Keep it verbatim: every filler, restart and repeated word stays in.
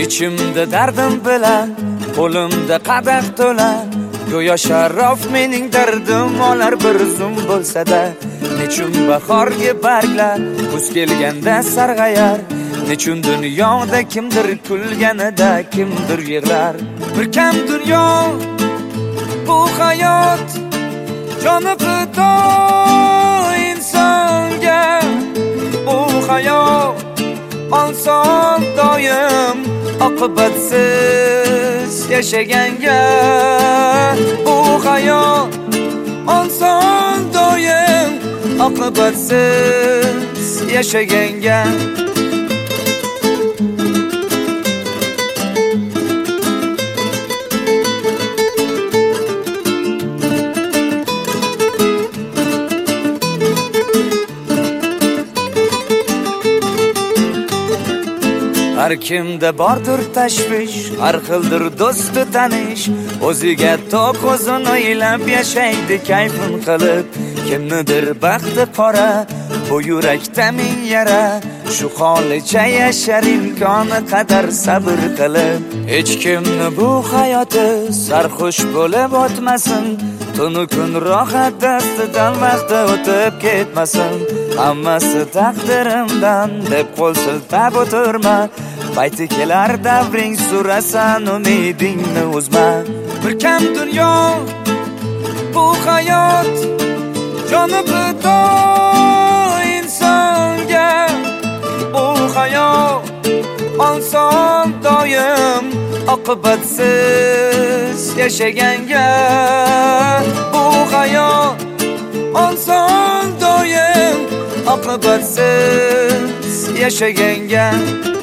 ichimda dardim bilan qo'limda qadah to'la go'yo sharof mening dardim olar bir zum bo'lsa-da nechun bahorga barglar kuz kelganda sarg'ayar nechun dunyoda kimdir kulganida kimdir yig'lar bir kam dunyo bu hayot joni fido insonga bu hayot onson doim oqibatsiz yashaganga bu hayot onson doim oqibatsiz yashaganga har kimda bordir tashvish har xildir do'sti tanish o'ziga to'q o'zini o'ylab yashaydi kayfin qilib kimnidir baxti qora bu yurakda ming yara shu holicha yashar imkoni qadar sabr qilib hech kimni bu hayoti sarxush bo'lib o'tmasin tunu kun rohat dastidan vaqti o'tib ketmasin hammasi taqdirimdan deb qo'l siltab o'tirma payti kelar davring surasan umidingni uzma bir kam dunyo bu hayot joni fido insonga bu hayot onson doim oqibatsiz yashaganga bu hayot onson doim oqibatsiz yashaganga